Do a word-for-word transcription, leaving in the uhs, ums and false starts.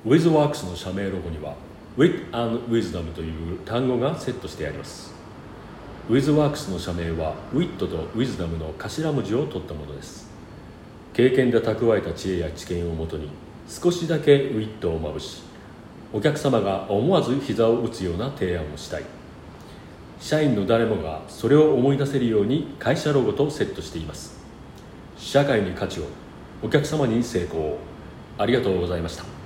WithWorks の社名ロゴには Wit and Wisdom という単語がセットしてあります。 WithWorks の社名は Wit と Wisdom の頭文字を取ったものです。経験で蓄えた知恵や知見をもとに少しだけウィットをまぶし、お客様が思わず膝を打つような提案をしたい。社員の誰もがそれを思い出せるように会社ロゴとセットしています。社会に価値を、お客様に成功を。ありがとうございました。